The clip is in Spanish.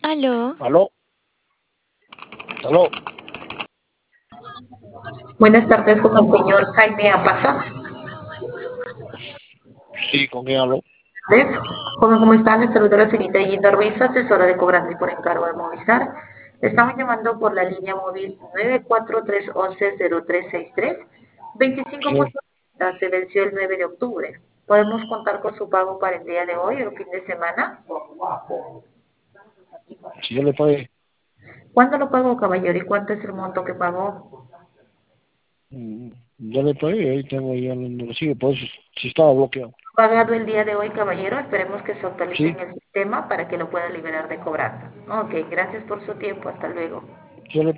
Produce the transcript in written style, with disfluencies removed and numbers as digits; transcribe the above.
Aló, Aló, aló, Buenas tardes con el señor Jaime Apaza. sí, ¿con quién aló? Joven, ¿cómo está? Le saluda la señorita Gina Ruiz, asesora de cobranza y por encargo de Movistar. Le estamos llamando por la línea móvil 943110363. 25 Sí, puntos. Se venció el 9 de octubre. ¿Podemos contar con su pago para el día de hoy o el fin de semana? si yo le pagué, ¿Cuándo lo pagó, caballero? ¿Y cuánto es el monto que pagó? yo le pagué, ahí tengo ya el recibo, por eso, si estaba bloqueado. Pagado el día de hoy, caballero. Esperemos que se actualice Sí, en el sistema para que lo pueda liberar de cobranza. Ok, gracias por su tiempo. Hasta luego. yo le